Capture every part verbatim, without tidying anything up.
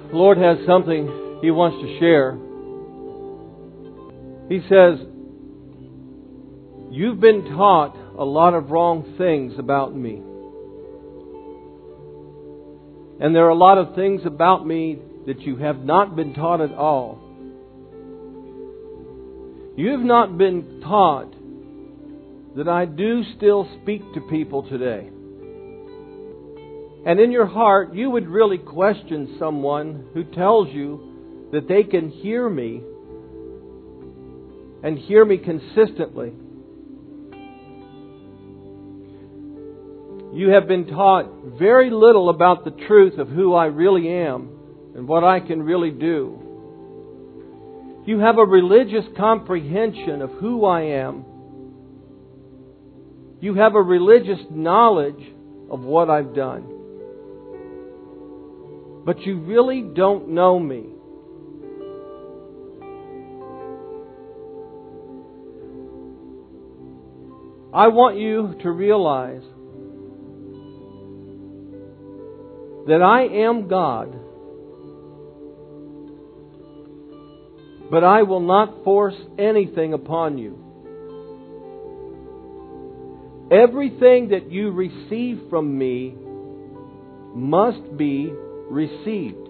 The Lord has something He wants to share. He says, you've been taught a lot of wrong things about me. And there are a lot of things about me that you have not been taught at all. You have not been taught that I do still speak to people today. And in your heart, you would really question someone who tells you that they can hear me and hear me consistently. You have been taught very little about the truth of who I really am and what I can really do. You have a religious comprehension of who I am. You have a religious knowledge of what I've done. But you really don't know me. I want you to realize that I am God, but I will not force anything upon you. Everything that you receive from me must be received.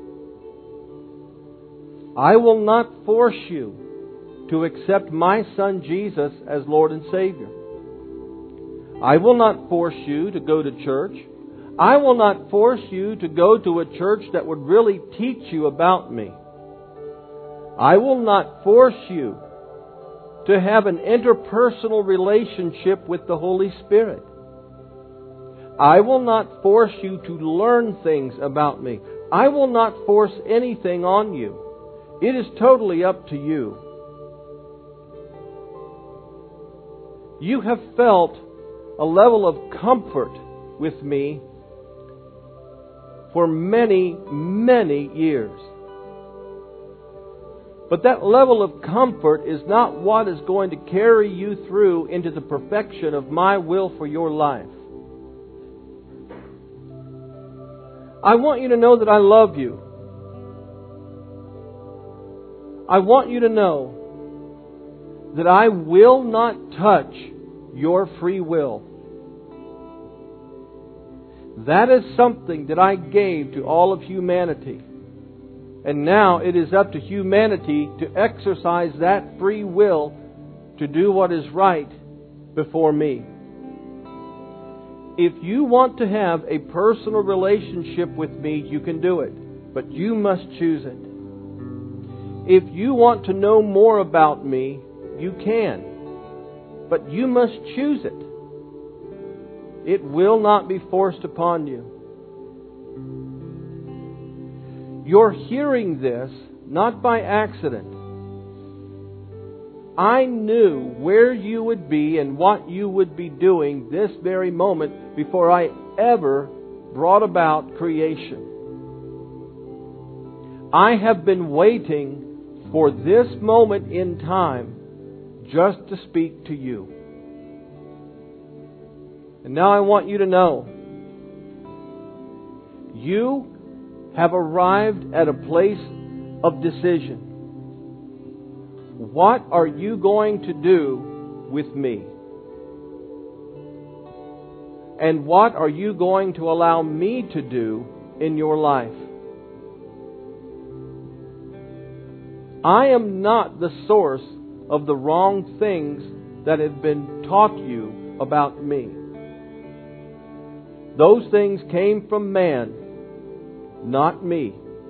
I will not force you to accept my Son Jesus as Lord and Savior. I will not force you to go to church. I will not force you to go to a church that would really teach you about me. I will not force you to have an interpersonal relationship with the Holy Spirit. I will not force you to learn things about me. I will not force anything on you. It is totally up to you. You have felt a level of comfort with me for many, many years. But that level of comfort is not what is going to carry you through into the perfection of my will for your life. I want you to know that I love you. I want you to know that I will not touch your free will. That is something that I gave to all of humanity. And now it is up to humanity to exercise that free will to do what is right before me. If you want to have a personal relationship with me, you can do it. But you must choose it. If you want to know more about me, you can. But you must choose it. It will not be forced upon you. You're hearing this not by accident. I knew where you would be and what you would be doing this very moment before I ever brought about creation. I have been waiting for this moment in time just to speak to you. And now I want you to know, you have arrived at a place of decision. What are you going to do with me? And what are you going to allow me to do in your life? I am not the source of the wrong things that have been taught you about me. Those things came from man, not me.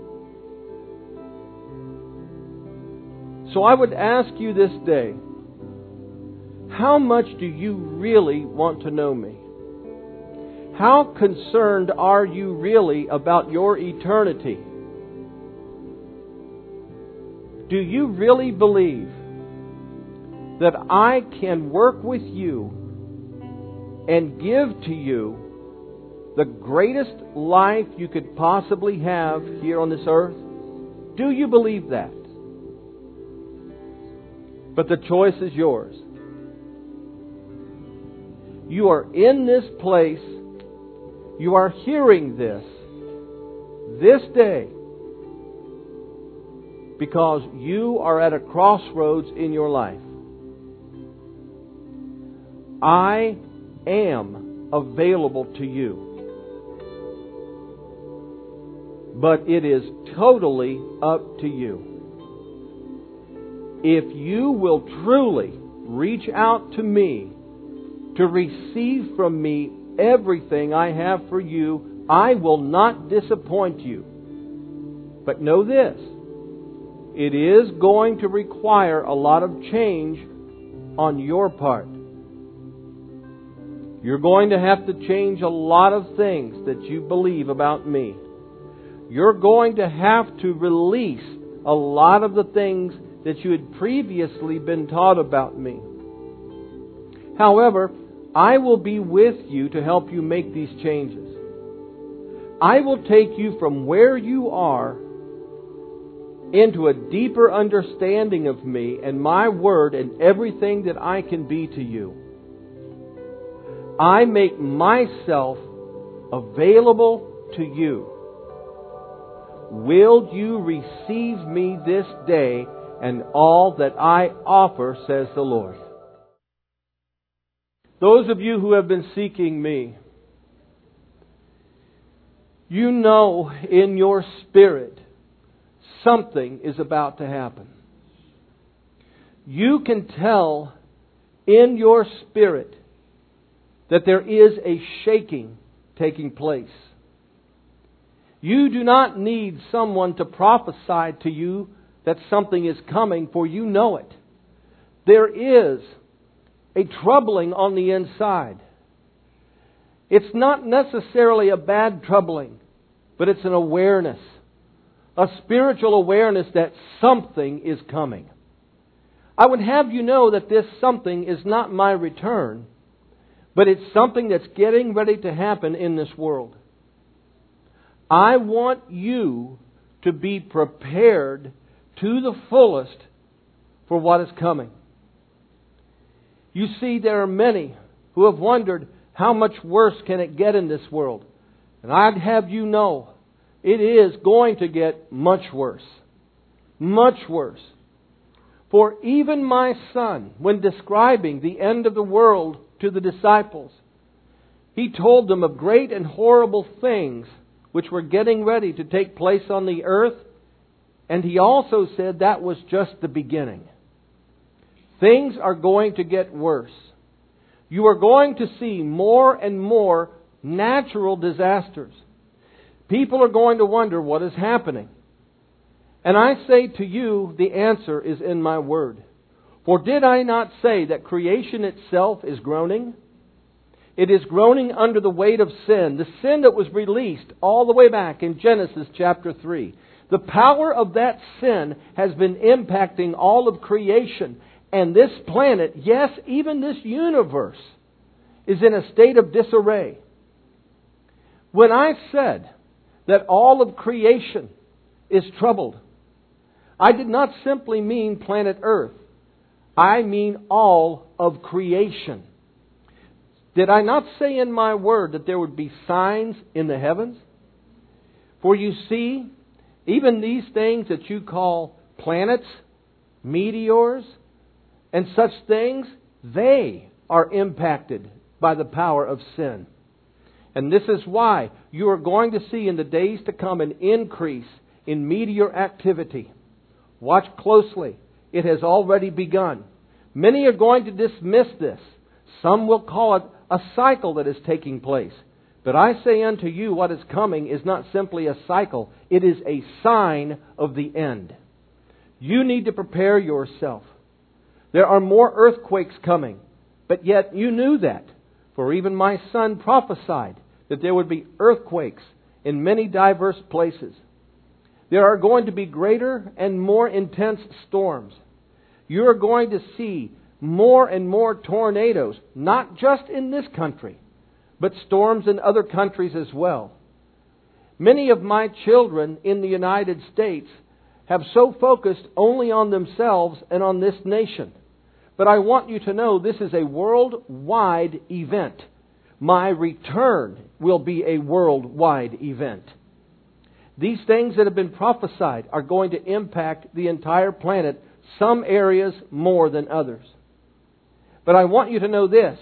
So I would ask you this day, how much do you really want to know me? How concerned are you really about your eternity? Do you really believe that I can work with you and give to you the greatest life you could possibly have here on this earth? Do you believe that? But the choice is yours. You are in this place. You are hearing this this day. because you are at a crossroads in your life. I am available to you. But it is totally up to you. If you will truly reach out to me to receive from me everything I have for you, I will not disappoint you. But know this, it is going to require a lot of change on your part. You're going to have to change a lot of things that you believe about me. You're going to have to release a lot of the things that you had previously been taught about me. However, I will be with you to help you make these changes. I will take you from where you are into a deeper understanding of me and my Word and everything that I can be to you. I make myself available to you. Will you receive me this day and all that I offer, says the Lord. Those of you who have been seeking me, you know in your spirit something is about to happen. You can tell in your spirit that there is a shaking taking place. You do not need someone to prophesy to you that something is coming, for you know it. There is a troubling on the inside. It's not necessarily a bad troubling, but it's an awareness, a spiritual awareness that something is coming. I would have you know that this something is not my return, but it's something that's getting ready to happen in this world. I want you to be prepared to the fullest for what is coming. You see, there are many who have wondered, how much worse can it get in this world? And I'd have you know, it is going to get much worse. Much worse. For even my Son, when describing the end of the world to the disciples, He told them of great and horrible things which were getting ready to take place on the earth. And He also said that was just the beginning. Things are going to get worse. You are going to see more and more natural disasters. People are going to wonder what is happening. And I say to you, the answer is in my Word. For did I not say that creation itself is groaning? It is groaning under the weight of sin. The sin that was released all the way back in Genesis chapter three. The power of that sin has been impacting all of creation. And this planet, yes, even this universe, is in a state of disarray. When I said that all of creation is troubled, I did not simply mean planet Earth. I mean all of creation. Did I not say in my Word that there would be signs in the heavens? For you see, even these things that you call planets, meteors, and such things, they are impacted by the power of sin. And this is why you are going to see in the days to come an increase in meteor activity. Watch closely. It has already begun. Many are going to dismiss this. Some will call it a cycle that is taking place. But I say unto you, what is coming is not simply a cycle. It is a sign of the end. You need to prepare yourself. There are more earthquakes coming. But yet you knew that. For even my Son prophesied that there would be earthquakes in many diverse places. There are going to be greater and more intense storms. You are going to see more and more tornadoes, not just in this country, but storms in other countries as well. Many of my children in the United States have so focused only on themselves and on this nation. But I want you to know this is a worldwide event. My return will be a worldwide event. These things that have been prophesied are going to impact the entire planet, some areas more than others. But I want you to know this.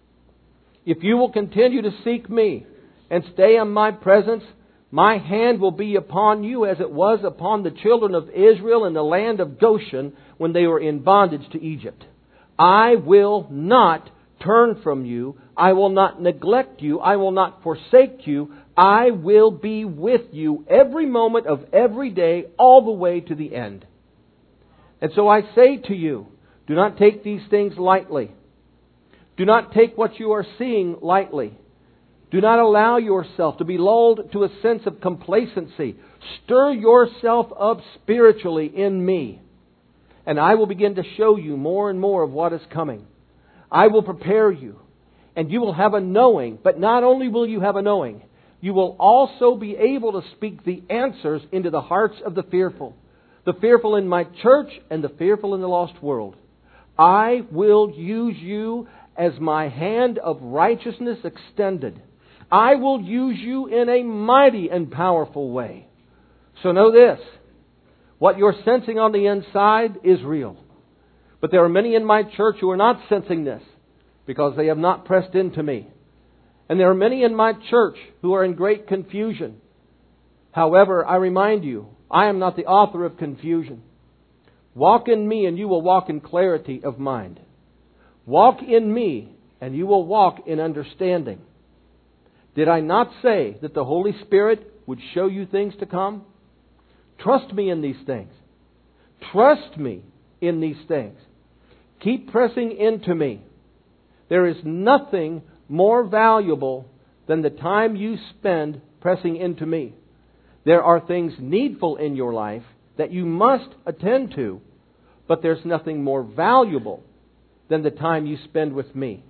If you will continue to seek me and stay in my presence, my hand will be upon you as it was upon the children of Israel in the land of Goshen when they were in bondage to Egypt. I will not turn from you. I will not neglect you. I will not forsake you. I will be with you every moment of every day, all the way to the end. And so I say to you, do not take these things lightly. Do not take what you are seeing lightly. Do not allow yourself to be lulled to a sense of complacency. Stir yourself up spiritually in me, and I will begin to show you more and more of what is coming. I will prepare you, and you will have a knowing. But not only will you have a knowing, you will also be able to speak the answers into the hearts of the fearful. The fearful in my church and the fearful in the lost world. I will use you as my hand of righteousness extended. I will use you in a mighty and powerful way. So know this. What you're sensing on the inside is real. But there are many in my church who are not sensing this because they have not pressed into me. And there are many in my church who are in great confusion. However, I remind you, I am not the author of confusion. Walk in me and you will walk in clarity of mind. Walk in me and you will walk in understanding. Did I not say that the Holy Spirit would show you things to come? Trust me in these things. Trust me in these things. Keep pressing into me. There is nothing more valuable than the time you spend pressing into me. There are things needful in your life that you must attend to, but there's nothing more valuable than the time you spend with me.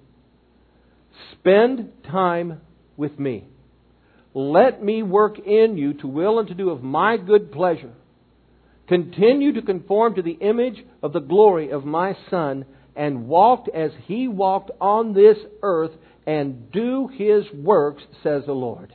Spend time with me. Let me work in you to will and to do of my good pleasure. Continue to conform to the image of the glory of my Son, and walk as He walked on this earth, and do His works, says the Lord.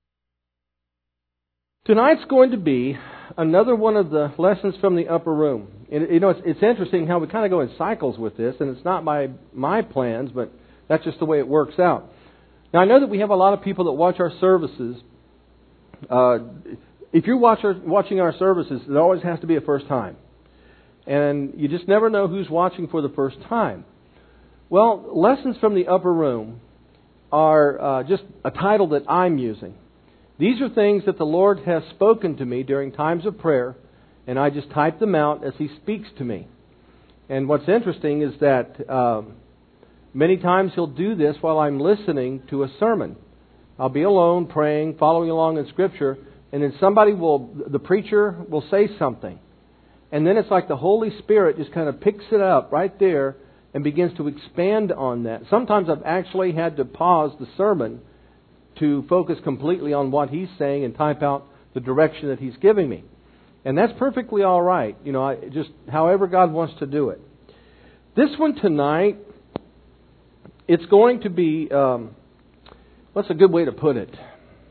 Tonight's going to be another one of the lessons from the upper room. And, you know, it's, it's interesting how we kind of go in cycles with this, and it's not my my plans, but that's just the way it works out. Now, I know that we have a lot of people that watch our services. Uh, if you're watch our, watching our services, it always has to be a first time. And you just never know who's watching for the first time. Well, Lessons from the Upper Room are uh, just a title that I'm using. These are things that the Lord has spoken to me during times of prayer, and I just type them out as He speaks to me. And what's interesting is that um, many times He'll do this while I'm listening to a sermon. I'll be alone praying, following along in Scripture, and then somebody will, the preacher will say something. And then it's like the Holy Spirit just kind of picks it up right there and begins to expand on that. Sometimes I've actually had to pause the sermon to focus completely on what He's saying and type out the direction that He's giving me. And that's perfectly all right. You know, I, just however God wants to do it. This one tonight, it's going to be, um, what's a good way to put it?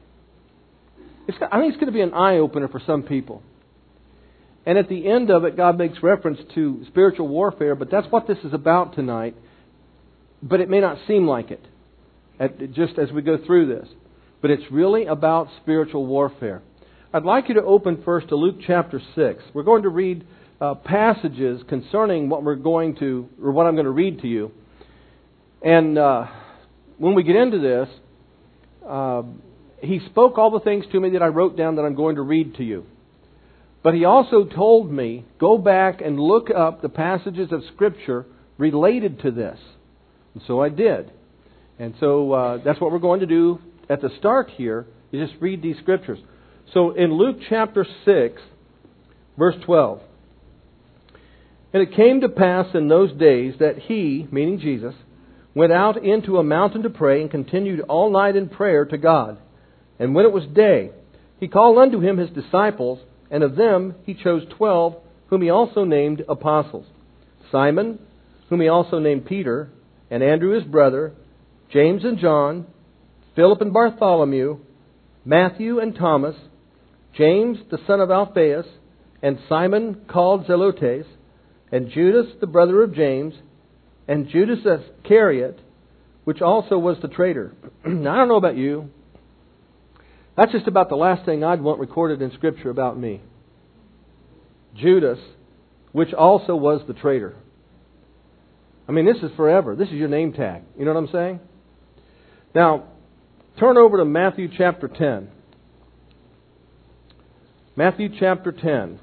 It's, I think it's going to be an eye-opener for some people. And at the end of it, God makes reference to spiritual warfare, but that's what this is about tonight. But it may not seem like it, at, just as we go through this. But it's really about spiritual warfare. I'd like you to open first to Luke chapter six. We're going to read uh, passages concerning what we're going to, or what I'm going to read to you. And uh, when we get into this, uh, He spoke all the things to me that I wrote down that I'm going to read to you. But He also told me, go back and look up the passages of Scripture related to this. And so I did. And so uh, that's what we're going to do at the start here, is just read these Scriptures. So in Luke chapter six, verse twelve. And it came to pass in those days that He, meaning Jesus, went out into a mountain to pray and continued all night in prayer to God. And when it was day, He called unto Him His disciples, and of them He chose twelve, whom He also named apostles. Simon, whom He also named Peter, and Andrew his brother, James and John, Philip and Bartholomew, Matthew and Thomas, James the son of Alphaeus, and Simon called Zelotes, and Judas the brother of James, and Judas Iscariot, which also was the traitor. Now, I don't know about you. That's just about the last thing I'd want recorded in Scripture about me. Judas, which also was the traitor. I mean, this is forever. This is your name tag. You know what I'm saying? Now, turn over to Matthew chapter ten. Matthew chapter ten.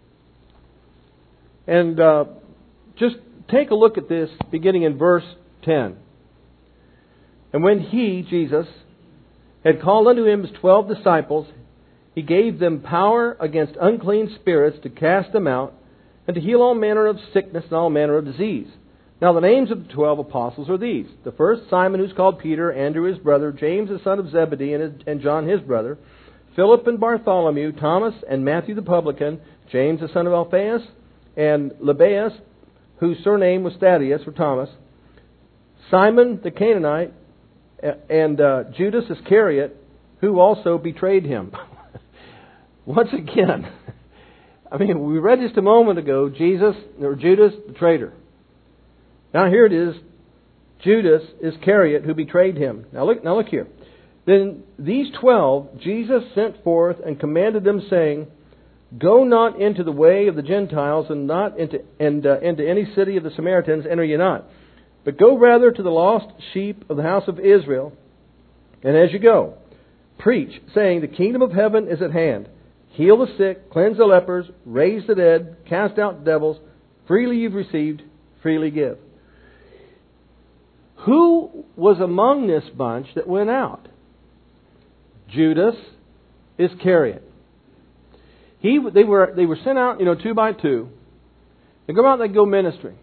And uh, just take a look at this beginning in verse ten. And when He, Jesus, had called unto Him His twelve disciples, He gave them power against unclean spirits to cast them out, and to heal all manner of sickness and all manner of disease. Now the names of the twelve apostles are these. The first, Simon, who's called Peter, Andrew his brother, James the son of Zebedee, and, and John his brother, Philip and Bartholomew, Thomas and Matthew the publican, James the son of Alphaeus, and Lebbaeus, whose surname was Thaddeus, or Thomas, Simon the Canaanite, and uh, Judas Iscariot, who also betrayed Him. Once again, I mean, we read just a moment ago, Jesus, or Judas the traitor. Now here it is, Judas Iscariot, who betrayed Him. Now look, now look here. Then these twelve Jesus sent forth and commanded them, saying, Go not into the way of the Gentiles, and not into and uh, into any city of the Samaritans enter ye not, but go rather to the lost sheep of the house of Israel. And as you go, preach, saying, The kingdom of heaven is at hand. Heal the sick, cleanse the lepers, raise the dead, cast out devils. Freely you've received, freely give. Who was among this bunch that went out? Judas Iscariot. He, they were they were sent out, you know, two by two. They go out and they go ministry.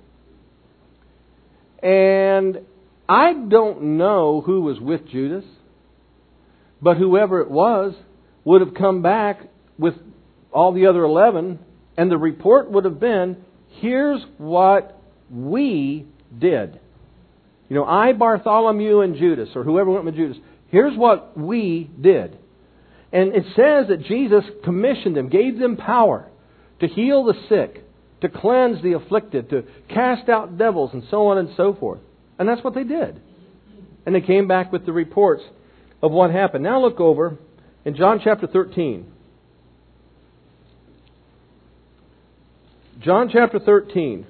And I don't know who was with Judas, but whoever it was would have come back with all the other eleven, and the report would have been, here's what we did. You know, I, Bartholomew, and Judas, or whoever went with Judas, here's what we did. And it says that Jesus commissioned them, gave them power to heal the sick, to cleanse the afflicted, to cast out devils, and so on and so forth. And that's what they did. And they came back with the reports of what happened. Now look over in John chapter thirteen. John chapter thirteen.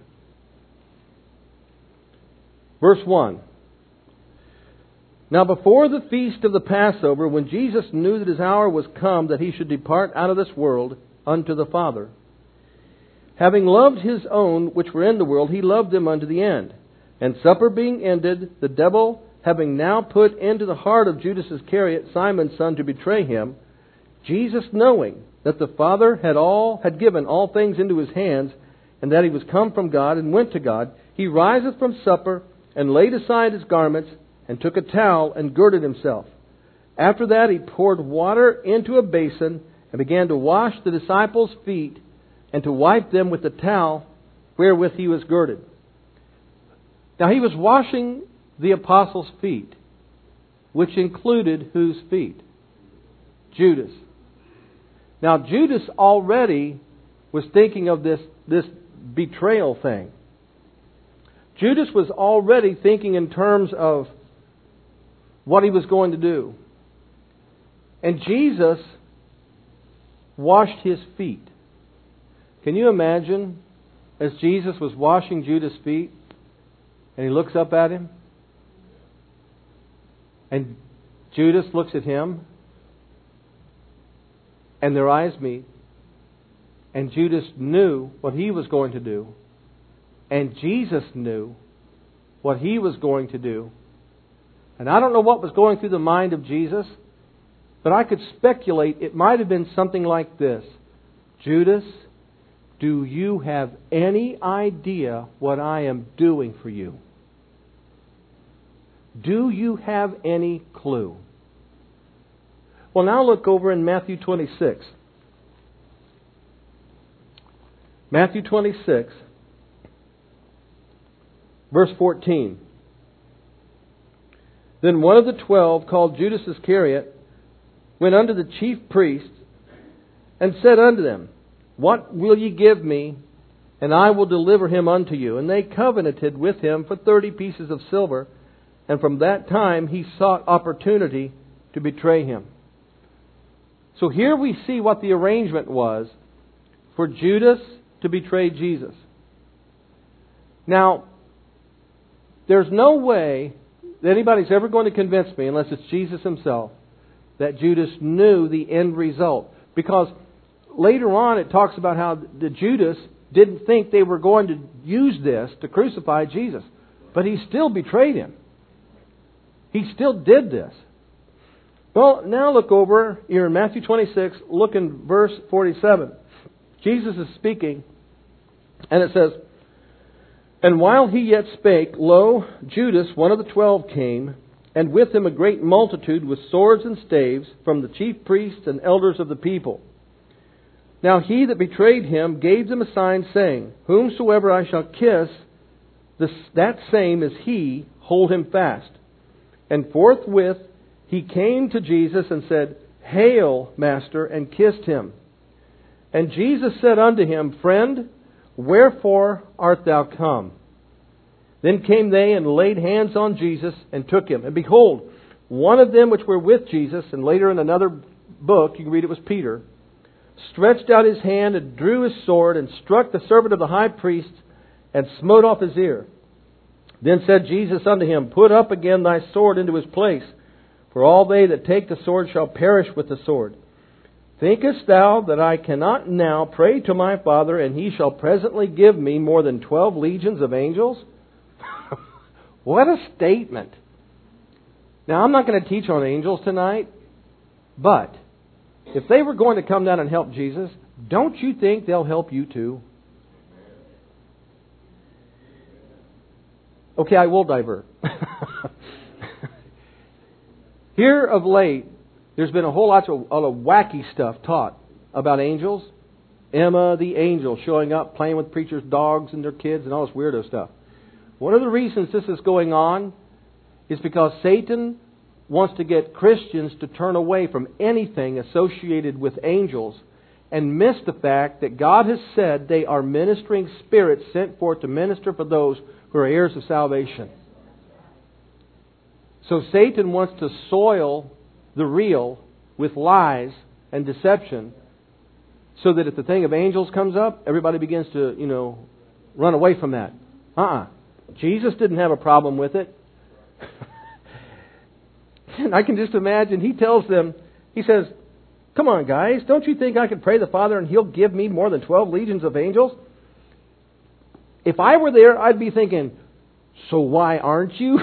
Verse one. Now before the feast of the Passover, when Jesus knew that His hour was come that He should depart out of this world unto the Father, having loved His own which were in the world, He loved them unto the end. And supper being ended, the devil having now put into the heart of Judas Iscariot, Simon's son, to betray Him, Jesus, knowing that the Father had all had given all things into His hands, and that He was come from God and went to God, He riseth from supper, and laid aside His garments, and took a towel, and girded Himself. After that He poured water into a basin, and began to wash the disciples' feet, and to wipe them with the towel wherewith He was girded. Now He was washing the apostles' feet, which included whose feet? Judas. Now Judas already was thinking of this, this betrayal thing. Judas was already thinking in terms of what he was going to do. And Jesus washed his feet. Can you imagine as Jesus was washing Judas' feet and He looks up at him and Judas looks at him and their eyes meet, and Judas knew what he was going to do, and Jesus knew what He was going to do. And I don't know what was going through the mind of Jesus, but I could speculate it might have been something like this. Judas, do you have any idea what I am doing for you? Do you have any clue? Well, now look over in Matthew twenty-six. Matthew twenty-six, verse fourteen. Then one of the twelve, called Judas Iscariot, went unto the chief priests and said unto them, What will ye give me, and I will deliver him unto you? And they covenanted with him for thirty pieces of silver, and from that time he sought opportunity to betray him. So here we see what the arrangement was for Judas to betray Jesus. Now, there's no way that anybody's ever going to convince me, unless it's Jesus himself, that Judas knew the end result. Because later on it talks about how the Judas didn't think they were going to use this to crucify Jesus. But he still betrayed him. He still did this. Well, now look over here in Matthew twenty-six, look in verse forty-seven. Jesus is speaking, and it says, And while he yet spake, lo, Judas, one of the twelve, came, and with him a great multitude with swords and staves from the chief priests and elders of the people. Now he that betrayed him gave them a sign, saying, Whomsoever I shall kiss, this, that same is he, hold him fast. And forthwith he came to Jesus and said, Hail, Master, and kissed him. And Jesus said unto him, Friend, wherefore art thou come? Then came they and laid hands on Jesus and took him. And behold, one of them which were with Jesus, and later in another book, you can read it was Peter, stretched out his hand and drew his sword and struck the servant of the high priest and smote off his ear. Then said Jesus unto him, Put up again thy sword into his place, for all they that take the sword shall perish with the sword. Thinkest thou that I cannot now pray to my Father, and he shall presently give me more than twelve legions of angels? What a statement. Now, I'm not going to teach on angels tonight, but if they were going to come down and help Jesus, don't you think they'll help you too? Okay, I will divert. Here of late, there's been a whole lot of, lot of wacky stuff taught about angels. Emma the angel showing up, playing with preachers' dogs and their kids and all this weirdo stuff. One of the reasons this is going on is because Satan wants to get Christians to turn away from anything associated with angels and miss the fact that God has said they are ministering spirits sent forth to minister for those who are heirs of salvation. So Satan wants to soil the real with lies and deception, so that if the thing of angels comes up, everybody begins to, you know, run away from that. Uh-uh. Jesus didn't have a problem with it. And I can just imagine, he tells them, he says, Come on, guys, don't you think I could pray the Father and He'll give me more than twelve legions of angels? If I were there, I'd be thinking, so why aren't you?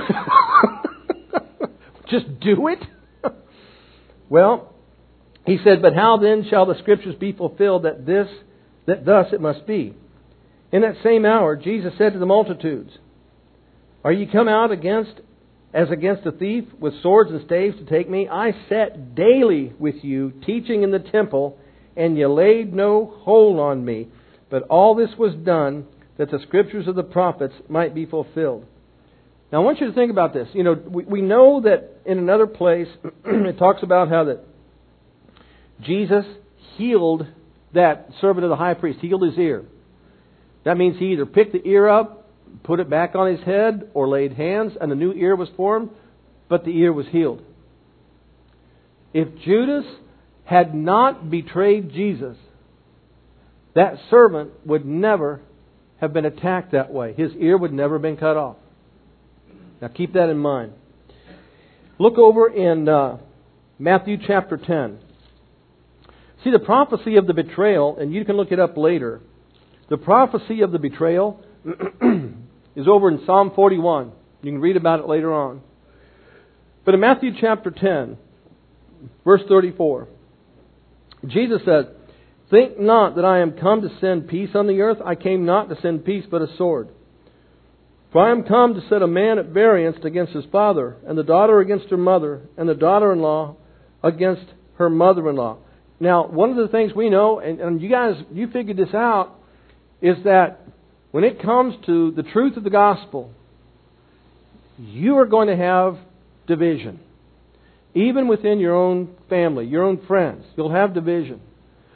Just do it? Well, he said, But how then shall the Scriptures be fulfilled that this, that thus it must be? In that same hour, Jesus said to the multitudes, Are ye come out against, as against a thief, with swords and staves to take me? I sat daily with you, teaching in the temple, and ye laid no hold on me. But all this was done, that the Scriptures of the prophets might be fulfilled. Now, I want you to think about this. You know, we, we know that in another place, it talks about how that Jesus healed that servant of the high priest, healed his ear. That means he either picked the ear up, put it back on his head, or laid hands, and a new ear was formed, but the ear was healed. If Judas had not betrayed Jesus, that servant would never have been attacked that way. His ear would never have been cut off. Now keep that in mind. Look over in uh, Matthew chapter ten. See, the prophecy of the betrayal, and you can look it up later. The prophecy of the betrayal is over in Psalm forty-one. You can read about it later on. But in Matthew chapter ten, verse thirty-four, Jesus said, Think not that I am come to send peace on the earth. I came not to send peace, but a sword. For I am come to set a man at variance against his father, and the daughter against her mother, and the daughter-in-law against her mother-in-law. Now, one of the things we know, and, and you guys, you figured this out, is that when it comes to the truth of the gospel, you are going to have division. Even within your own family, your own friends, you'll have division.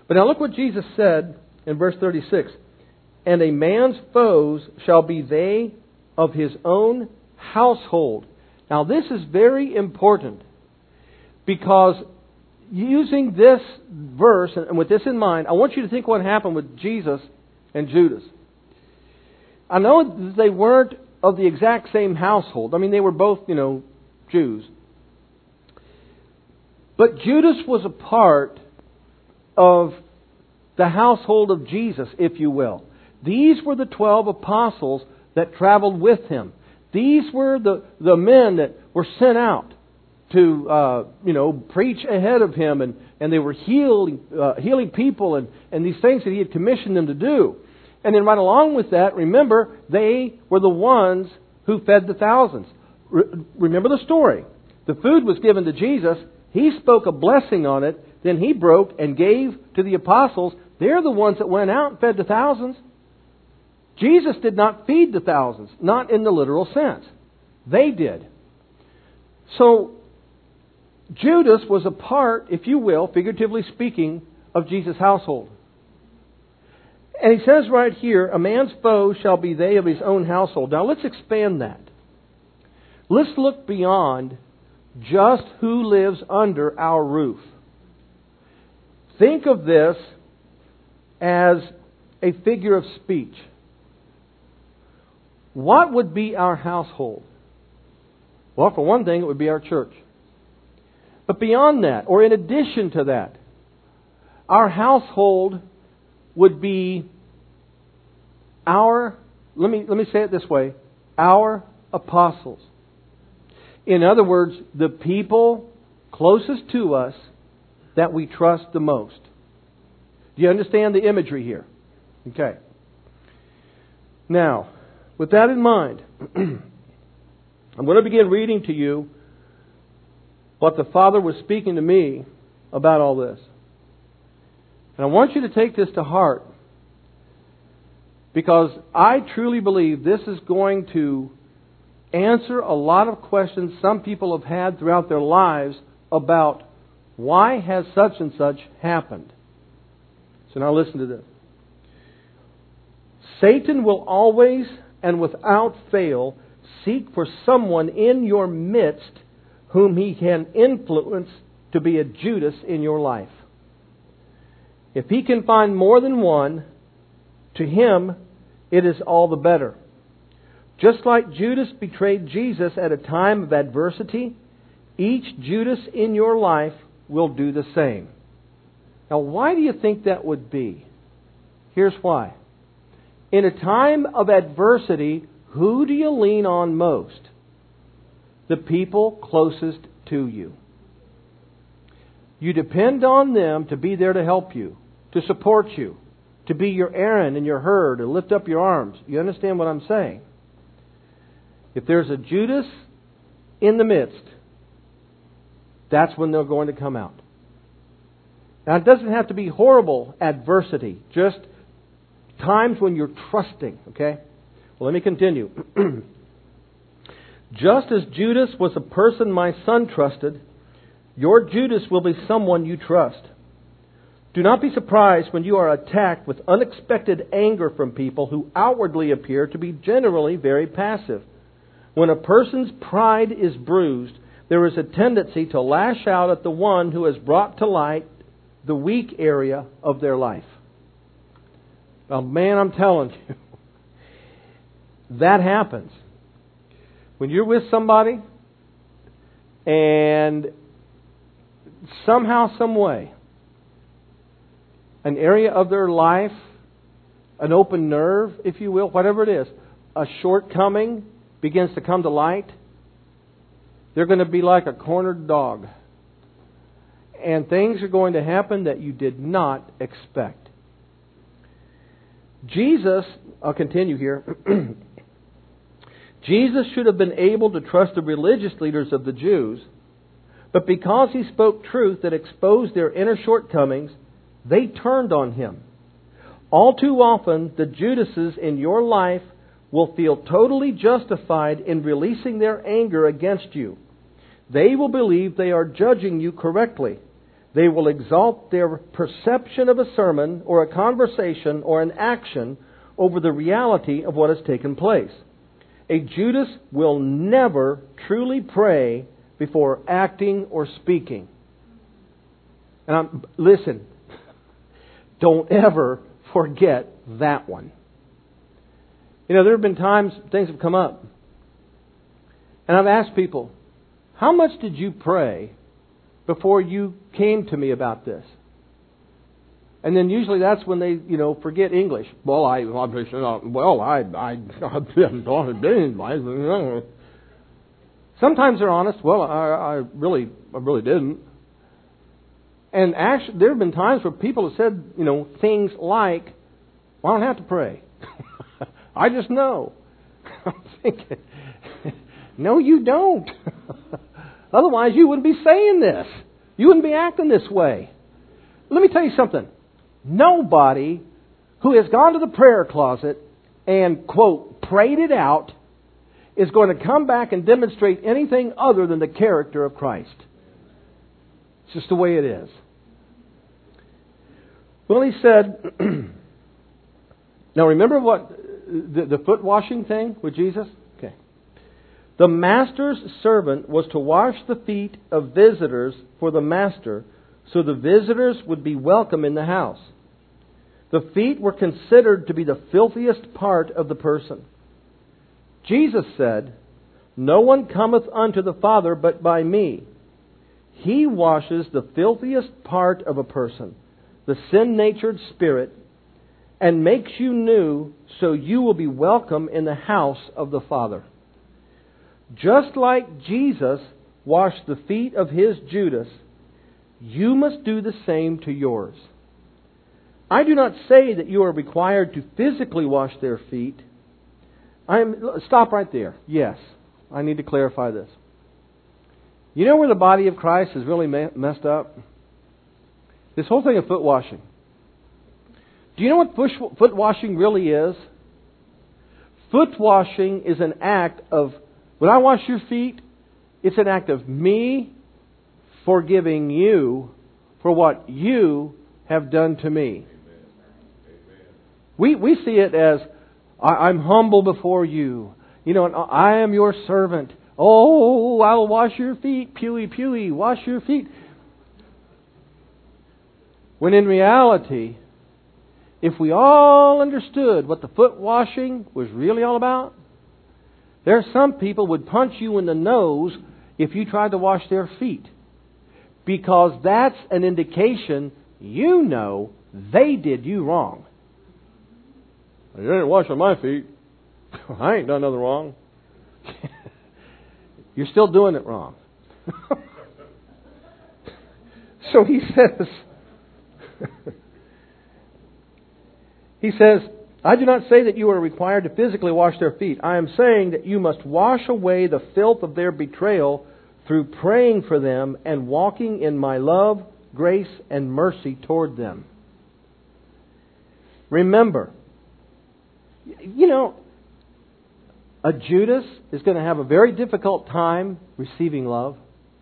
But now look what Jesus said in verse thirty-six. And a man's foes shall be they of his own household. Now this is very important, because using this verse, and with this in mind, I want you to think what happened with Jesus and Judas. I know that they weren't of the exact same household. I mean, they were both, you know, Jews. But Judas was a part of the household of Jesus, if you will. These were the twelve apostles that traveled with him. These were the, the men that were sent out to, uh, you know, preach ahead of him, and, and they were healing, uh, healing people and, and these things that he had commissioned them to do. And then right along with that, remember, they were the ones who fed the thousands. Re- remember the story. The food was given to Jesus. He spoke a blessing on it. Then He broke and gave to the apostles. They're the ones that went out and fed the thousands. Jesus did not feed the thousands, not in the literal sense. They did. So, Judas was a part, if you will, figuratively speaking, of Jesus' household. And he says right here, a man's foe shall be they of his own household. Now let's expand that. Let's look beyond just who lives under our roof. Think of this as a figure of speech. What would be our household? Well, for one thing, it would be our church. But beyond that, or in addition to that, our household would be our, let me, let me say it this way, our apostles. In other words, the people closest to us that we trust the most. Do you understand the imagery here? Okay. Now, with that in mind, I'm going to begin reading to you what the Father was speaking to me about all this. And I want you to take this to heart, because I truly believe this is going to answer a lot of questions some people have had throughout their lives about why has such and such happened. So now listen to this. Satan will always and without fail seek for someone in your midst whom he can influence to be a Judas in your life. If he can find more than one, to him it is all the better. Just like Judas betrayed Jesus at a time of adversity, each Judas in your life will do the same. Now, why do you think that would be? Here's why. In a time of adversity, who do you lean on most? The people closest to you. You depend on them to be there to help you, to support you, to be your Aaron and your herd, to lift up your arms. You understand what I'm saying? If there's a Judas in the midst, that's when they're going to come out. Now, it doesn't have to be horrible adversity, just times when you're trusting, okay? Well, let me continue. Just as Judas was a person my son trusted, your Judas will be someone you trust. Do not be surprised when you are attacked with unexpected anger from people who outwardly appear to be generally very passive. When a person's pride is bruised, there is a tendency to lash out at the one who has brought to light the weak area of their life. Now, man, I'm telling you, that happens. When you're with somebody and somehow, some way, an area of their life, an open nerve, if you will, whatever it is, a shortcoming begins to come to light, they're going to be like a cornered dog. And things are going to happen that you did not expect. Jesus, I'll continue here. Jesus should have been able to trust the religious leaders of the Jews, but because He spoke truth that exposed their inner shortcomings, they turned on Him. All too often, the Judases in your life will feel totally justified in releasing their anger against you. They will believe they are judging you correctly. They will exalt their perception of a sermon or a conversation or an action over the reality of what has taken place. A Judas will never truly pray before acting or speaking. And I'm, listen, don't ever forget that one. You know, there have been times things have come up, and I've asked people, how much did you pray before you came to me about this? And then usually that's when they, you know, forget English. Well, I, well, I, I, I sometimes they're honest. Well, I, I really, I really didn't. And actually, there have been times where people have said, you know, things like, well, I don't have to pray. I just know. I'm thinking, no, you don't. Otherwise, you wouldn't be saying this. You wouldn't be acting this way. Let me tell you something. Nobody who has gone to the prayer closet and, quote, prayed it out is going to come back and demonstrate anything other than the character of Christ. It's just the way it is. Well, he said, now remember what, the, the foot washing thing with Jesus? Okay. The master's servant was to wash the feet of visitors for the master, so the visitors would be welcome in the house. The feet were considered to be the filthiest part of the person. Jesus said, no one cometh unto the Father but by me. He washes the filthiest part of a person, the sin-natured spirit, and makes you new so you will be welcome in the house of the Father. Just like Jesus washed the feet of his Judas, you must do the same to yours. I do not say that you are required to physically wash their feet. I am, stop right there. Yes, I need to clarify this. You know where the body of Christ is really messed up? This whole thing of foot washing. Do you know what foot washing really is? Foot washing is an act of, when I wash your feet, it's an act of me forgiving you for what you have done to me. We we see it as, I, I'm humble before you. You know, I am your servant. Oh, I'll wash your feet. Pewy, pewy, wash your feet. When in reality, if we all understood what the foot washing was really all about, there are some people would punch you in the nose if you tried to wash their feet. Because that's an indication you know they did you wrong. You didn't wash on my feet. I ain't done nothing wrong. You're still doing it wrong. So he says, he says, I do not say that you are required to physically wash their feet. I am saying that you must wash away the filth of their betrayal through praying for them and walking in my love, grace, and mercy toward them. Remember, you know, a Judas is going to have a very difficult time receiving love.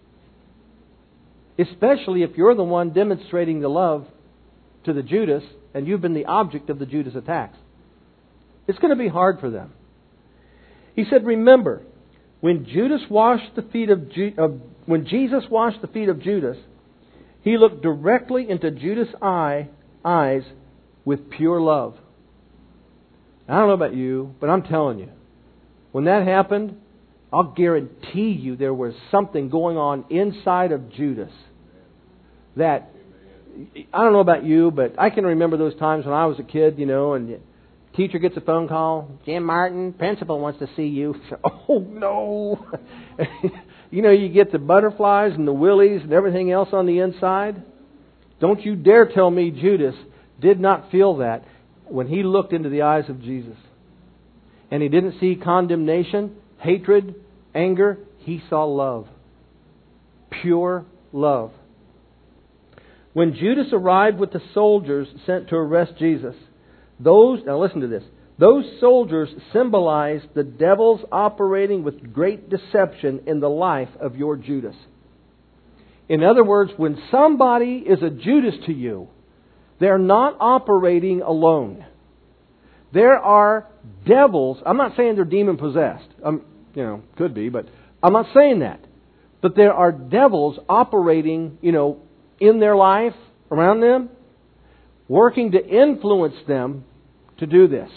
Especially if you're the one demonstrating the love to the Judas and you've been the object of the Judas attacks. It's going to be hard for them. He said, remember, when Judas washed the feet of, Ju- of when Jesus washed the feet of Judas, he looked directly into Judas' eye, eyes with pure love. I don't know about you, but I'm telling you, when that happened, I'll guarantee you there was something going on inside of Judas that, I don't know about you, but I can remember those times when I was a kid, you know, and the teacher gets a phone call, Jim Martin, principal wants to see you. Oh, no. You know, you get the butterflies and the willies and everything else on the inside. Don't you dare tell me Judas did not feel that when he looked into the eyes of Jesus. And he didn't see condemnation, hatred, anger. He saw love. Pure love. When Judas arrived with the soldiers sent to arrest Jesus, those, now listen to this, those soldiers symbolized the devil's operating with great deception in the life of your Judas. In other words, when somebody is a Judas to you, they're not operating alone. There are devils. I'm not saying they're demon possessed. Um, you know, could be, but I'm not saying that. But there are devils operating, you know, in their life, around them, working to influence them to do this.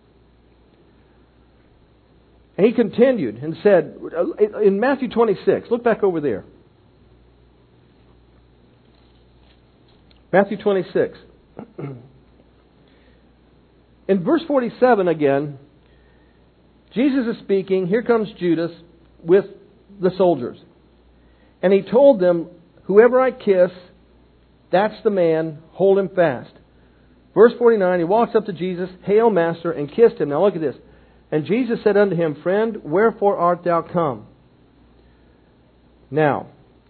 And he continued and said, in Matthew twenty-six, look back over there. Matthew twenty-six. In verse forty-seven again, Jesus is speaking. Here comes Judas with the soldiers. And he told them, whoever I kiss, that's the man, hold him fast. Verse forty-nine, he walks up to Jesus, hail Master, and kissed him. Now look at this. And Jesus said unto him, Friend, wherefore art thou come? Now,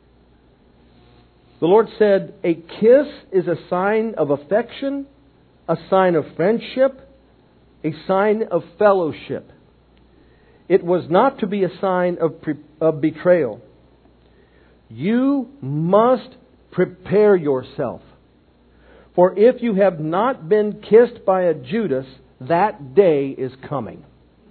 the Lord said, a kiss is a sign of affection, a sign of friendship, a sign of fellowship. It was not to be a sign of, pre- of betrayal. You must prepare yourself. For if you have not been kissed by a Judas, that day is coming.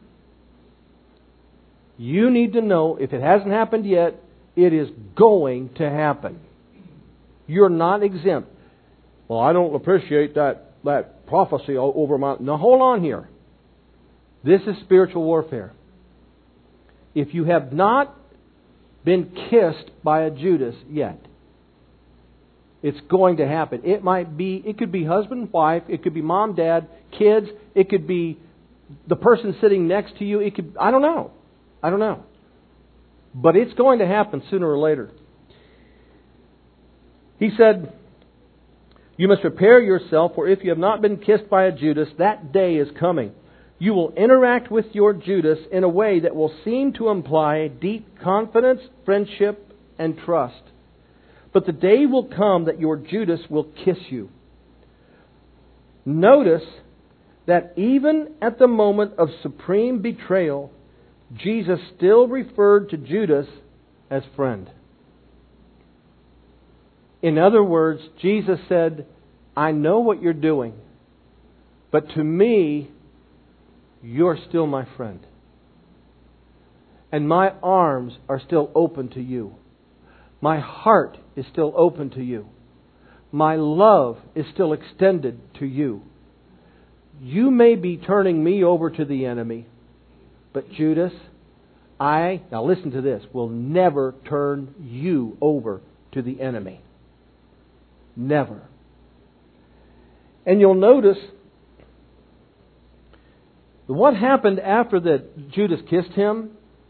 You need to know, if it hasn't happened yet, it is going to happen. You're not exempt. Well, I don't appreciate that, that prophecy over my... Now, hold on here. This is spiritual warfare. If you have not been kissed by a Judas yet, it's going to happen. It might be, it could be husband, wife, it could be mom, dad, kids, it could be the person sitting next to you, it could, I don't know. I don't know. But it's going to happen sooner or later. He said, you must prepare yourself, for if you have not been kissed by a Judas, that day is coming. You will interact with your Judas in a way that will seem to imply deep confidence, friendship, and trust. But the day will come that your Judas will kiss you. Notice that even at the moment of supreme betrayal, Jesus still referred to Judas as friend. In other words, Jesus said, I know what you're doing, but to me, you're still my friend. And my arms are still open to you. My heart is still open to you. My love is still extended to you. You may be turning me over to the enemy, but Judas, I, now listen to this, will never turn you over to the enemy. Never. And you'll notice what happened after that Judas kissed him.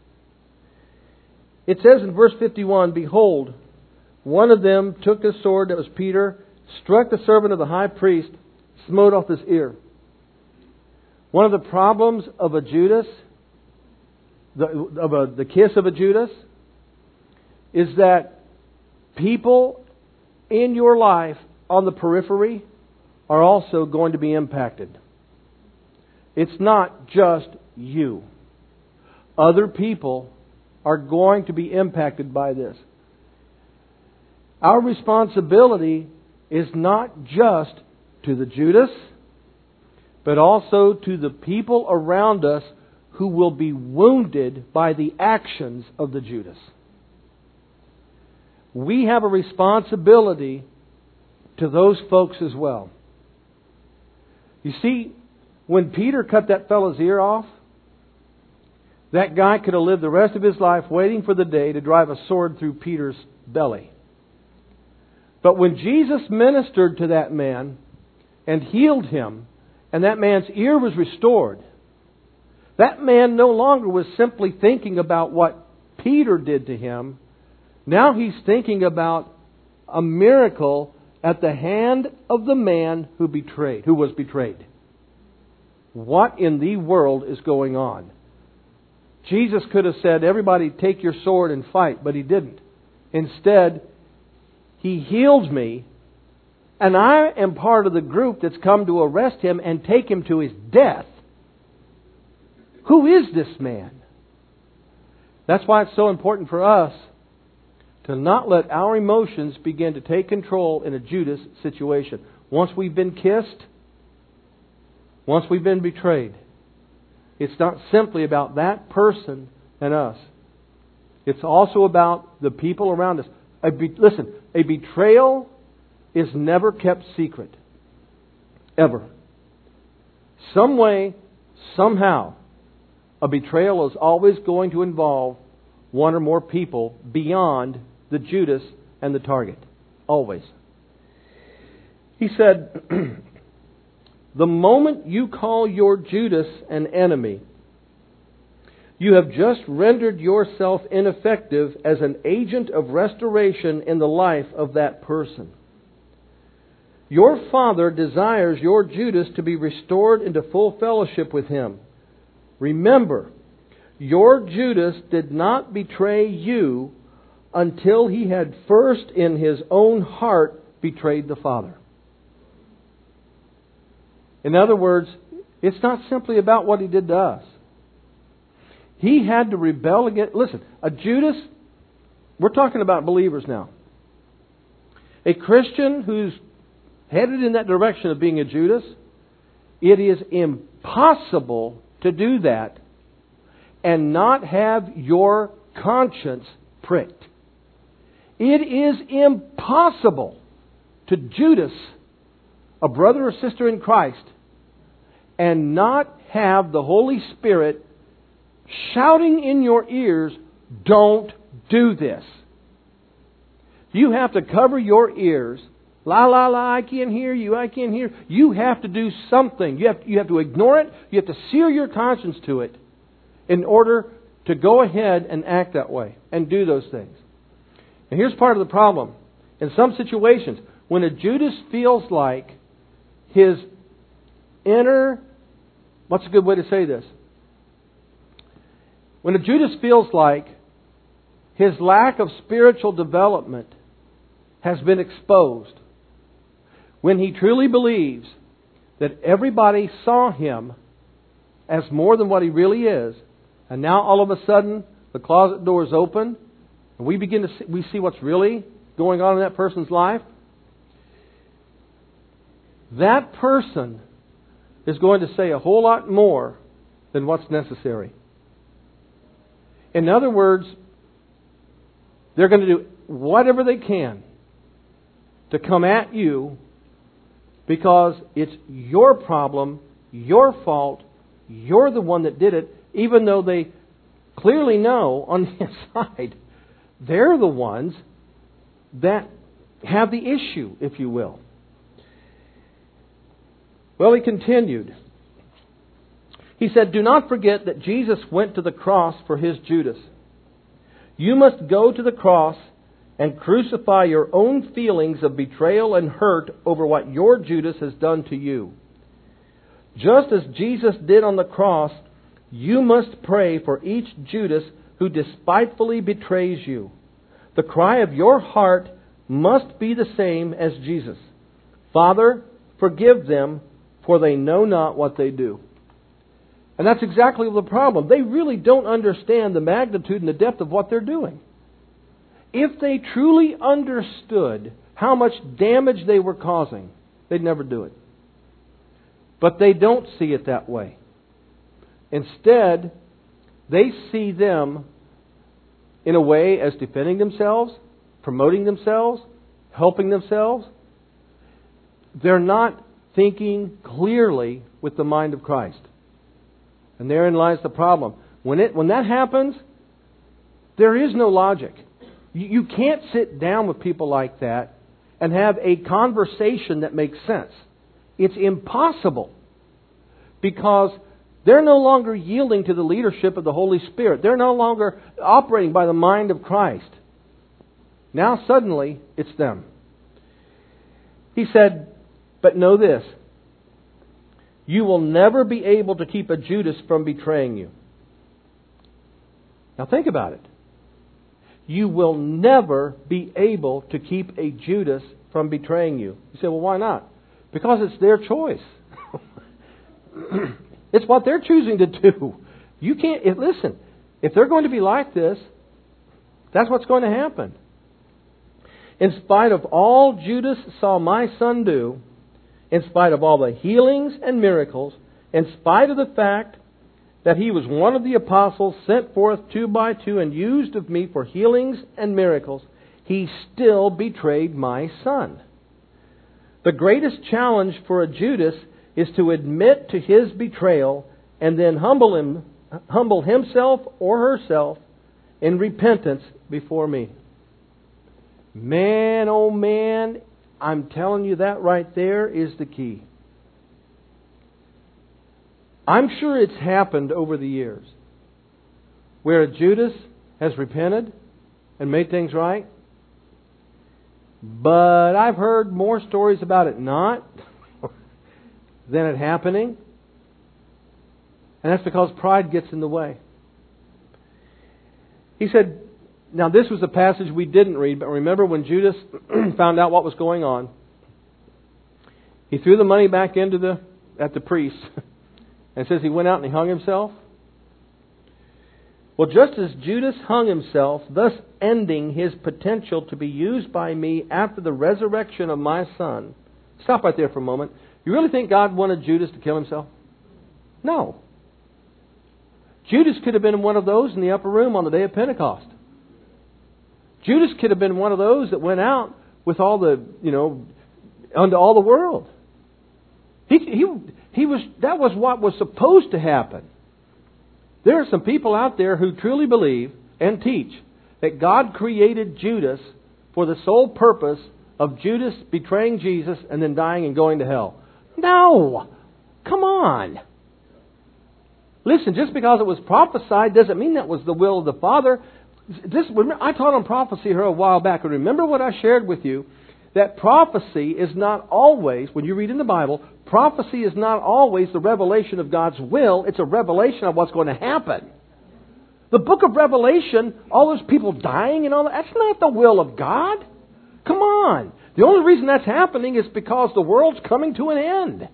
It says in verse fifty-one, Behold, one of them took his sword, that was Peter, struck the servant of the high priest, smote off his ear. One of the problems of a Judas, the, of a, the kiss of a Judas, is that people in your life on the periphery are also going to be impacted. It's not just you. Other people are going to be impacted by this. Our responsibility is not just to the Judas, but also to the people around us who will be wounded by the actions of the Judas. We have a responsibility to those folks as well. You see, when Peter cut that fellow's ear off, that guy could have lived the rest of his life waiting for the day to drive a sword through Peter's belly. But when Jesus ministered to that man and healed him, and that man's ear was restored, that man no longer was simply thinking about what Peter did to him. Now he's thinking about a miracle at the hand of the man who betrayed, who was betrayed. What in the world is going on? Jesus could have said, everybody take your sword and fight, but He didn't. Instead, He healed me, and I am part of the group that's come to arrest Him and take Him to His death. Who is this man? That's why it's so important for us to not let our emotions begin to take control in a Judas situation. Once we've been kissed, once we've been betrayed, it's not simply about that person and us. It's also about the people around us. A be- listen, a betrayal is never kept secret. Ever. Some way, somehow, a betrayal is always going to involve one or more people beyond the Judas and the target. Always. He said, the moment you call your Judas an enemy, you have just rendered yourself ineffective as an agent of restoration in the life of that person. Your Father desires your Judas to be restored into full fellowship with Him. Remember, your Judas did not betray you until he had first in his own heart betrayed the Father. In other words, it's not simply about what he did to us. He had to rebel against... Listen, a Judas... We're talking about believers now. A Christian who's headed in that direction of being a Judas, it is impossible to do that and not have your conscience pricked. It is impossible to Judas, a brother or sister in Christ, and not have the Holy Spirit shouting in your ears, don't do this. You have to cover your ears. La, la, la, I can't hear you, I can't hear. You have to do something. You have, you have to ignore it. You have to seal your conscience to it in order to go ahead and act that way and do those things. And here's part of the problem. In some situations, when a Judas feels like his inner... What's a good way to say this? When a Judas feels like his lack of spiritual development has been exposed, when he truly believes that everybody saw him as more than what he really is, and now all of a sudden the closet door is open, and we begin to see, we see what's really going on in that person's life, that person is going to say a whole lot more than what's necessary. In other words, they're going to do whatever they can to come at you because it's your problem, your fault, you're the one that did it, even though they clearly know on the inside they're the ones that have the issue, if you will. Well, he continued. He said, do not forget that Jesus went to the cross for his Judas. You must go to the cross and crucify your own feelings of betrayal and hurt over what your Judas has done to you. Just as Jesus did on the cross, you must pray for each Judas who despitefully betrays you. The cry of your heart must be the same as Jesus. Father, forgive them, for they know not what they do. And that's exactly the problem. They really don't understand the magnitude and the depth of what they're doing. If they truly understood how much damage they were causing, they'd never do it. But they don't see it that way. Instead, they see them in a way as defending themselves, promoting themselves, helping themselves. They're not thinking clearly with the mind of Christ. And therein lies the problem. When it when that happens, there is no logic. You, you can't sit down with people like that and have a conversation that makes sense. It's impossible. Because they're no longer yielding to the leadership of the Holy Spirit. They're no longer operating by the mind of Christ. Now suddenly, it's them. He said, but know this. You will never be able to keep a Judas from betraying you. Now think about it. You will never be able to keep a Judas from betraying you. You say, well, why not? Because it's their choice. It's what they're choosing to do. You can't, if, listen, if they're going to be like this, that's what's going to happen. In spite of all Judas saw my son do, in spite of all the healings and miracles, in spite of the fact that he was one of the apostles sent forth two by two and used of me for healings and miracles, he still betrayed my son. The greatest challenge for a Judas is to admit to his betrayal and then humble him, humble himself or herself in repentance before me. Man, oh man, I'm telling you, that right there is the key. I'm sure it's happened over the years where a Judas has repented and made things right. But I've heard more stories about it not than it happening. And that's because pride gets in the way. He said, now this was a passage we didn't read, but remember when Judas found out what was going on, he threw the money back into the at the priest. And it says he went out and he hung himself. Well, just as Judas hung himself, thus ending his potential to be used by me after the resurrection of my son. Stop right there for a moment. You really think God wanted Judas to kill himself? No. Judas could have been one of those in the upper room on the day of Pentecost. Judas could have been one of those that went out with all the, you know, unto all the world. He, he, he was, that was what was supposed to happen. There are some people out there who truly believe and teach that God created Judas for the sole purpose of Judas betraying Jesus and then dying and going to hell. No! Come on! Listen, just because it was prophesied doesn't mean that was the will of the Father. This, I taught on prophecy here a while back, and remember what I shared with you, that prophecy is not always, when you read in the Bible, prophecy is not always the revelation of God's will. It's a revelation of what's going to happen. The book of Revelation, all those people dying and all that, that's not the will of God. Come on. The only reason that's happening is because the world's coming to an end.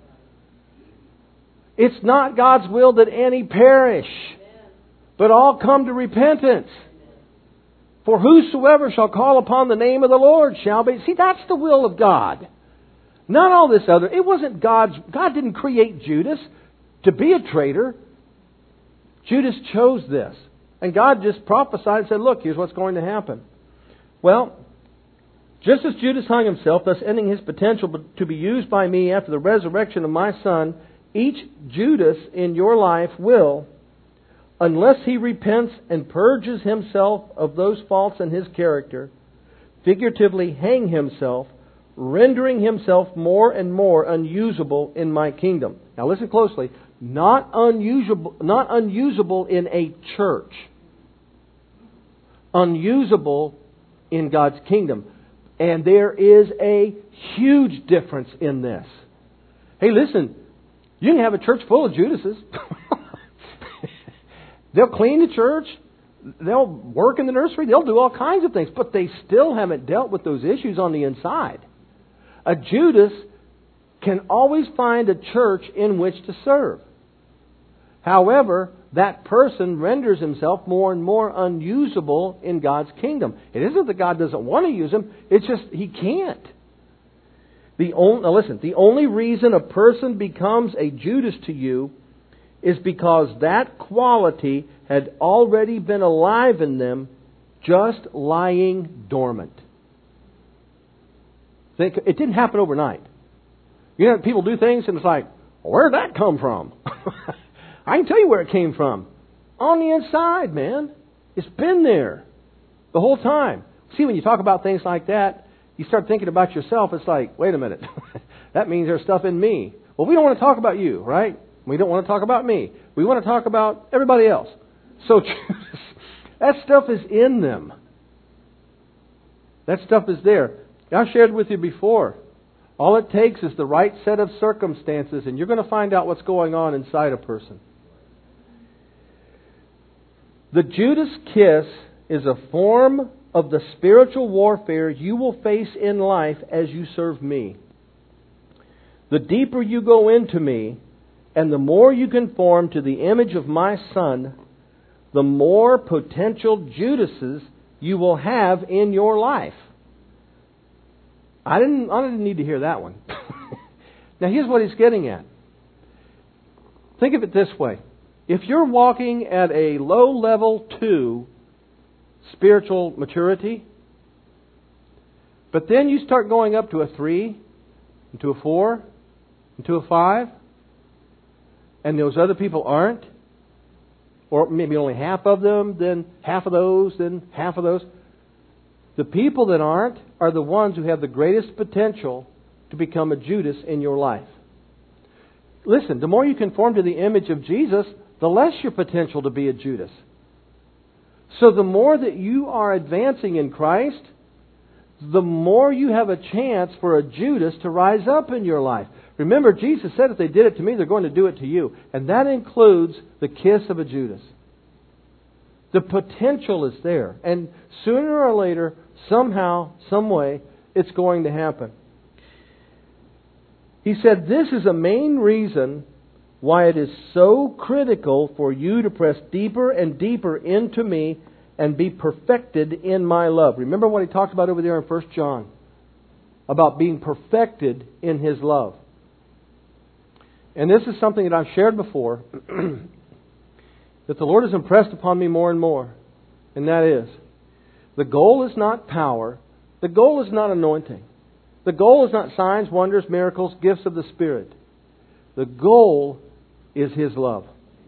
It's not God's will that any perish, but all come to repentance. For whosoever shall call upon the name of the Lord shall be... See, that's the will of God. Not all this other... It wasn't God's... God didn't create Judas to be a traitor. Judas chose this. And God just prophesied and said, look, here's what's going to happen. Well, just as Judas hung himself, thus ending his potential to be used by me after the resurrection of my son, each Judas in your life will, unless he repents and purges himself of those faults in his character, figuratively hang himself, rendering himself more and more unusable in my kingdom. Now listen closely. Not unusable, not unusable in a church. Unusable in God's kingdom. And there is a huge difference in this. Hey, listen. You can have a church full of Judases. They'll clean the church. They'll work in the nursery. They'll do all kinds of things. But they still haven't dealt with those issues on the inside. A Judas can always find a church in which to serve. However, that person renders himself more and more unusable in God's kingdom. It isn't that God doesn't want to use him. It's just he can't. The only, now listen, the only reason a person becomes a Judas to you is because that quality had already been alive in them, just lying dormant. Think, it didn't happen overnight. You know, people do things and it's like, where'd that come from? I can tell you where it came from. On the inside, man. It's been there the whole time. See, when you talk about things like that, you start thinking about yourself. It's like, wait a minute. That means there's stuff in me. Well, we don't want to talk about you, right? We don't want to talk about me. We want to talk about everybody else. So that stuff is in them. That stuff is there. I shared with you before. All it takes is the right set of circumstances, and you're going to find out what's going on inside a person. The Judas kiss is a form of the spiritual warfare you will face in life as you serve me. The deeper you go into me, and the more you conform to the image of my Son, the more potential Judases you will have in your life. I didn't, I didn't need to hear that one. Now here's what he's getting at. Think of it this way. If you're walking at a low level two spiritual maturity, but then you start going up to a three, and to a four, and to a five, and those other people aren't, or maybe only half of them, then half of those, then half of those. The people that aren't are the ones who have the greatest potential to become a Judas in your life. Listen, the more you conform to the image of Jesus, the less your potential to be a Judas. So the more that you are advancing in Christ, the more you have a chance for a Judas to rise up in your life. Remember, Jesus said if they did it to me, they're going to do it to you. And that includes the kiss of a Judas. The potential is there. And sooner or later, somehow, some way, it's going to happen. He said, this is a main reason why it is so critical for you to press deeper and deeper into me and be perfected in my love. Remember what he talked about over there in First John? About being perfected in His love. And this is something that I've shared before, that the Lord has impressed upon me more and more. And that is, the goal is not power. The goal is not anointing. The goal is not signs, wonders, miracles, gifts of the Spirit. The goal is His love.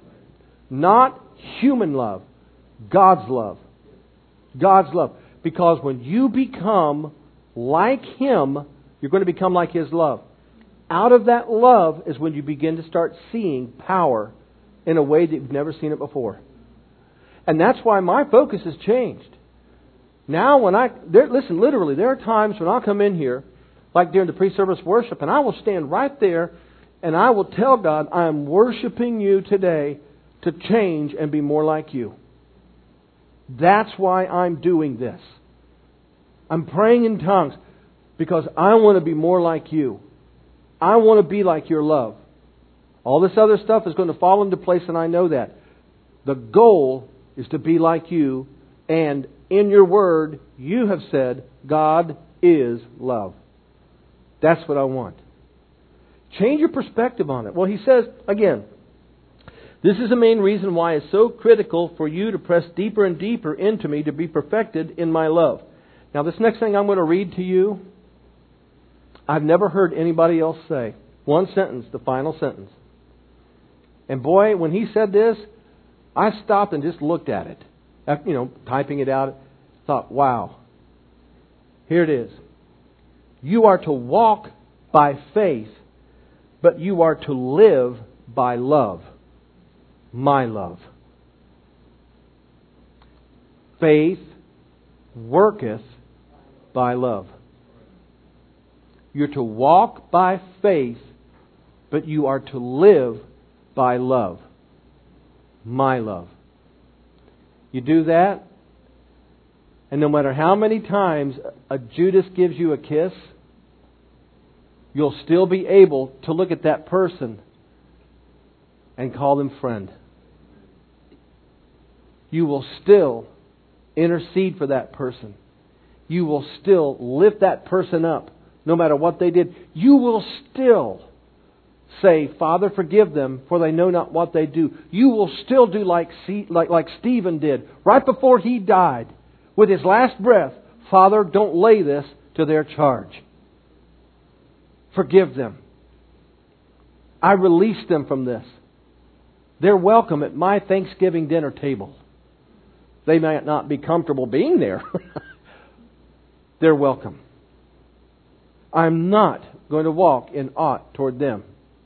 Not human love. God's love. God's love. Because when you become like Him, you're going to become like His love. Out of that love is when you begin to start seeing power in a way that you've never seen it before. And that's why my focus has changed. Now when I, there, listen, literally, there are times when I'll come in here, like during the pre-service worship, and I will stand right there and I will tell God, I am worshiping You today to change and be more like You. That's why I'm doing this. I'm praying in tongues because I want to be more like You. I want to be like Your love. All this other stuff is going to fall into place, and I know that. The goal is to be like You, and in Your Word, You have said, God is love. That's what I want. Change your perspective on it. Well, he says, again, this is the main reason why it's so critical for you to press deeper and deeper into me to be perfected in my love. Now, this next thing I'm going to read to you, I've never heard anybody else say. One sentence, the final sentence. And boy, when he said this, I stopped and just looked at it. After, you know, typing it out, thought, wow. Here it is. You are to walk by faith, but you are to live by love. My love. Faith worketh by love. You're to walk by faith, but you are to live by love. My love. You do that, and no matter how many times a Judas gives you a kiss, you'll still be able to look at that person and call them friend. You will still intercede for that person. You will still lift that person up, no matter what they did. You will still say, Father, forgive them, for they know not what they do. You will still do like, like, like Stephen did right before he died. With his last breath, Father, don't lay this to their charge. Forgive them. I release them from this. They're welcome at my Thanksgiving dinner table. They might not be comfortable being there. They're welcome. I'm not going to walk in aught toward them.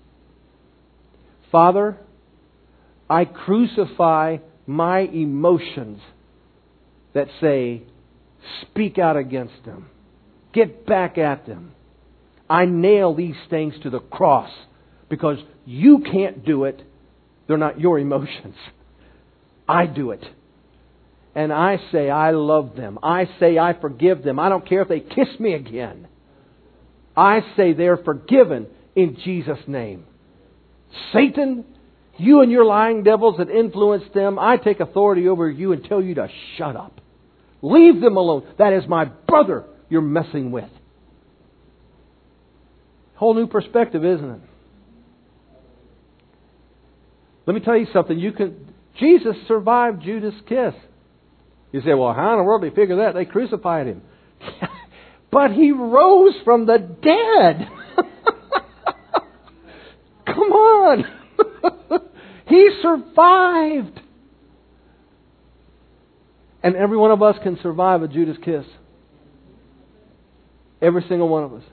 Father, I crucify my emotions that say, speak out against them. Get back at them. I nail these things to the cross because you can't do it. They're not your emotions. I do it. And I say I love them. I say I forgive them. I don't care if they kiss me again. I say they're forgiven in Jesus' name. Satan, you and your lying devils that influence them, I take authority over you and tell you to shut up. Leave them alone. That is my brother you're messing with. Whole new perspective, isn't it? Let me tell you something. You can. Jesus survived Judas' kiss. You say, well, how in the world did they figure that? They crucified him. But He rose from the dead. Come on. He survived. And every one of us can survive a Judas kiss. Every single one of us.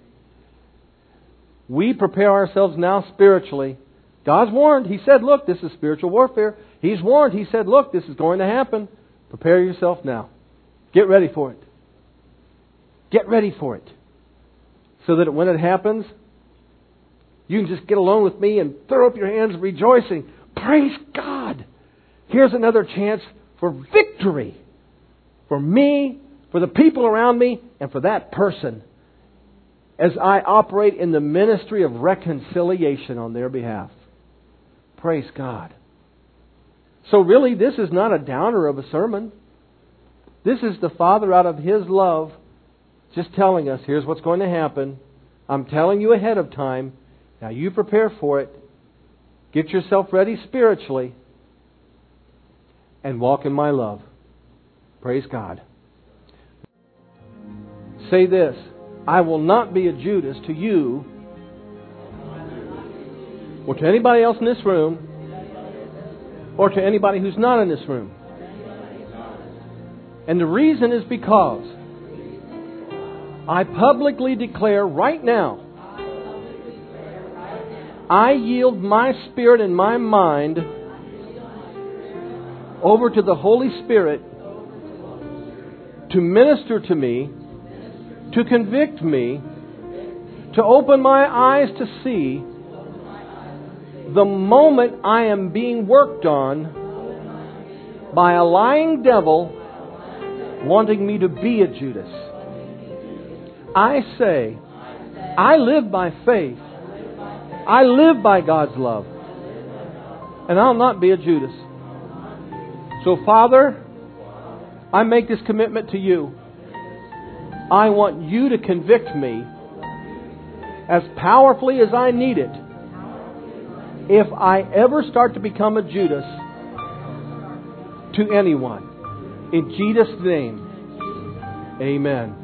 We prepare ourselves now spiritually. God's warned. He said, look, this is spiritual warfare. He's warned. He said, look, this is going to happen. Prepare yourself now. Get ready for it. Get ready for it. So that when it happens, you can just get along with me and throw up your hands rejoicing. Praise God! Here's another chance for victory. For me, for the people around me, and for that person. As I operate in the ministry of reconciliation on their behalf. Praise God. So really, this is not a downer of a sermon. This is the Father out of His love just telling us, here's what's going to happen. I'm telling you ahead of time. Now you prepare for it. Get yourself ready spiritually. And walk in my love. Praise God. Say this. I will not be a Judas to you or to anybody else in this room or to anybody who's not in this room. And the reason is because I publicly declare right now, I yield my spirit and my mind over to the Holy Spirit to minister to me, to convict me, to open my eyes to see the moment I am being worked on by a lying devil wanting me to be a Judas. I say, I live by faith. I live by God's love. And I'll not be a Judas. So, Father, I make this commitment to you. I want you to convict me as powerfully as I need it if I ever start to become a Judas to anyone. In Jesus' name, amen.